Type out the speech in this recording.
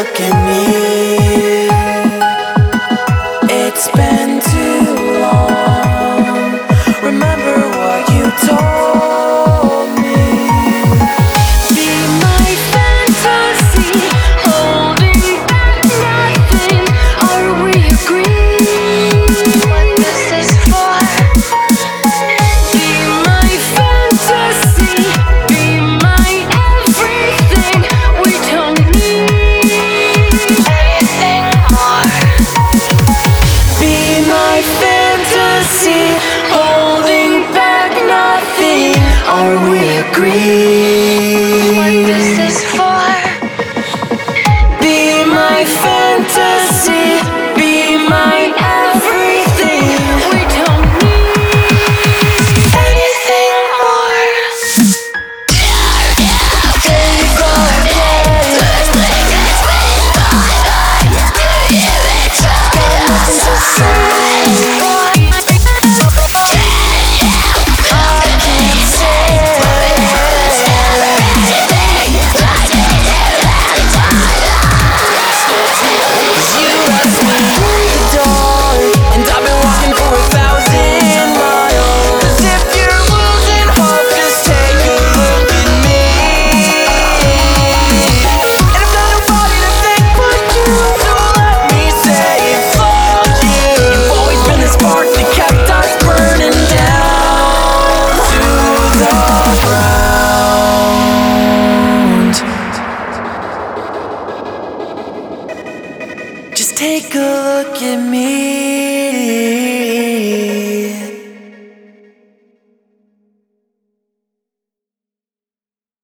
look at me. It's been too long. Remember what you told me. Be my fantasy, holding back nothing. Are we agreed? What this is for? Be my fantasy, be my everything. We don't need anything more. Be my fantasy, holding back nothing. Are we agreed?